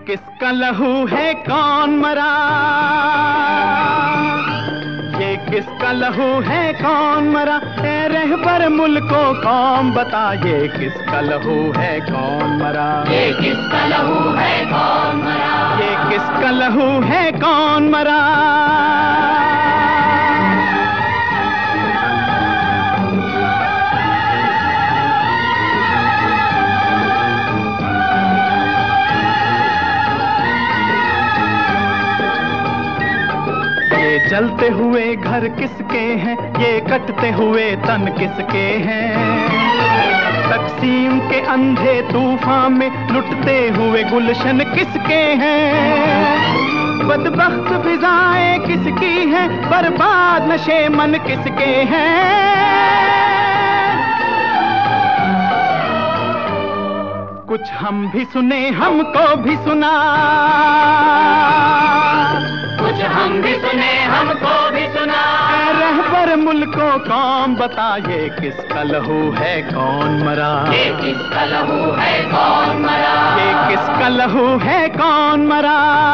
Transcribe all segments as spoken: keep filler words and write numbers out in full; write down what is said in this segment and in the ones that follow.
किसका लहू है कौन मरा, ये किसका लहू है कौन मरा, ए रहबर मुल्को कौम बता, ये किसका लहू है कौन मरा, ये किसका लहू है कौन मरा, ये किसका लहू है कौन मरा। जलते हुए घर किसके हैं, ये कटते हुए तन किसके हैं, तकसीम के अंधे तूफान में लुटते हुए गुलशन किसके हैं, बदबख्त फिजाएं किसकी हैं, बर्बाद नशे मन किसके हैं। कुछ हम भी सुने हमको भी सुना, कुछ हम भी सुने हमको भी सुना, रहबर मुल्को कौम बता, ये किसका लहू है कौन मरा, ये किसका लहू है कौन मरा, ये किसका लहू है कौन मरा।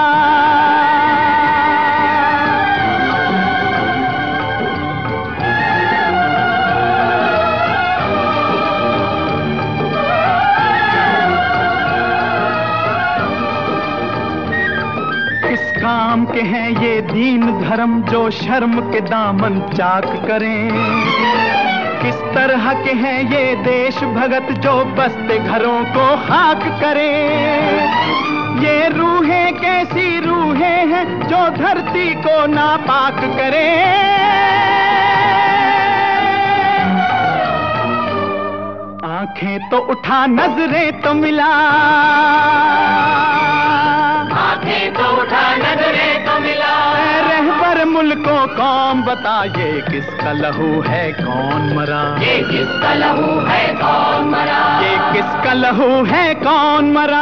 काम के हैं ये दीन धर्म जो शर्म के दामन चाक करें, किस तरह के हैं ये देश भगत जो बसते घरों को खाक करें, ये रूहें कैसी रूहें हैं जो धरती को नापाक करें। आंखें तो उठा नजरें तो मिला, आंखें तो उठा नजरें तो मिला, रहबर मुल्को कौम बता, ये किसका लहू है कौन मरा, ये किसका लहू है कौन मरा, ये किसका लहू है कौन मरा।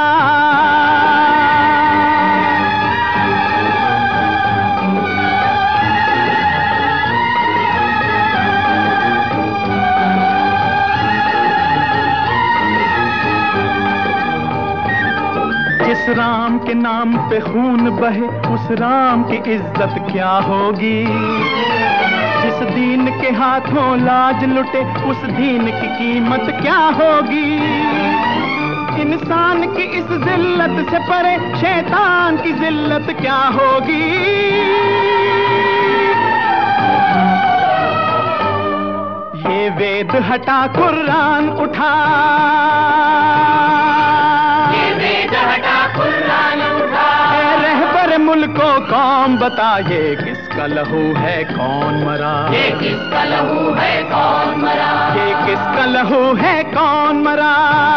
जिस राम के नाम पे खून बहे उस राम की इज्जत क्या होगी, जिस दीन के हाथों लाज लुटे उस दीन की कीमत क्या होगी। इंसान की इस जिल्लत से परे शैतान की जिल्लत क्या होगी। ये वेद हटा कुरान उठा, मुल्को कौम बता, ये किसका लहू है कौन मरा, ये किसका लहू है कौन मरा, ये किसका लहू है कौन मरा।